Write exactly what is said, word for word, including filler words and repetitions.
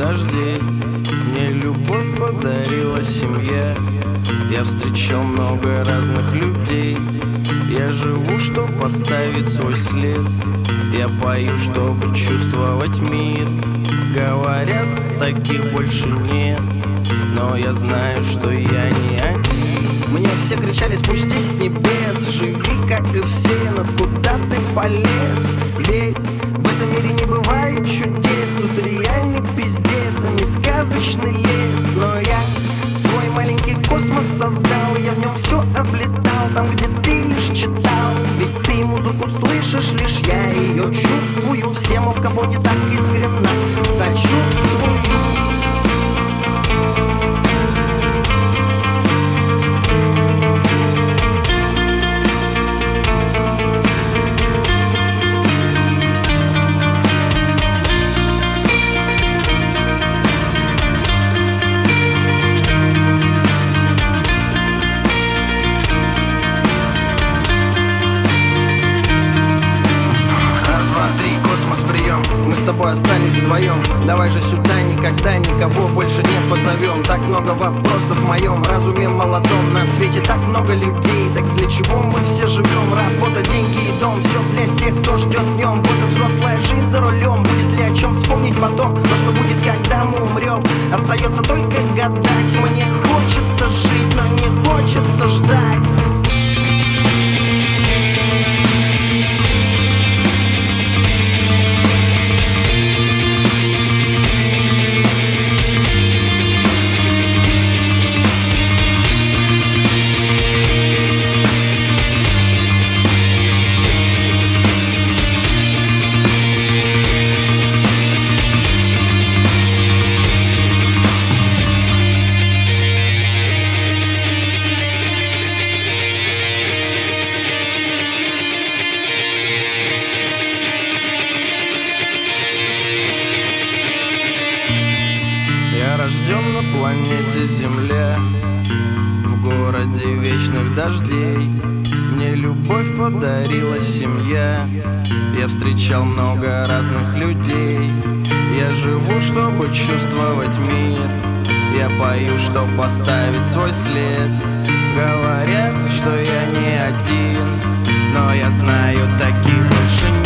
дождей. Мне любовь подарила семья. Я встречал много разных людей. Я живу, чтобы поставить свой след. Я пою, чтобы чувствовать мир. Говорят, таких больше нет, но я знаю, что я не один. Мне все кричали: спустись с небес, живи как и все, но куда ты полез? Ведь в этом мире не бывает чудес. Тут реальный пиздец, а не сказочный лес. Но я свой маленький космос создал. Я в нем все облетал, там, где ты лишь читал. Ведь ты музыку слышишь, лишь я ее чувствую. Всем в капоте так искренно сочувствую. Мы с тобой остались вдвоем. Давай же сюда никогда никого больше не позовем. Так много вопросов в моем разуме молодом. На свете так много людей. Так для чего мы все живем? Работа, деньги и дом. Все для тех, кто ждет днем. Вот и взрослая жизнь за рулем. Будет ли о чем вспомнить потом? То, что будет, когда мы умрем. Остается только гадать. Мне хочется жить, но не хочется ждать. Я рожден на планете Земля, в городе вечных дождей. Мне любовь подарила семья. Я встречал много разных людей. Я живу, чтобы чувствовать мир. Я пою, чтобы поставить свой след. Говорят, что я не один, но я знаю, таких больше нет.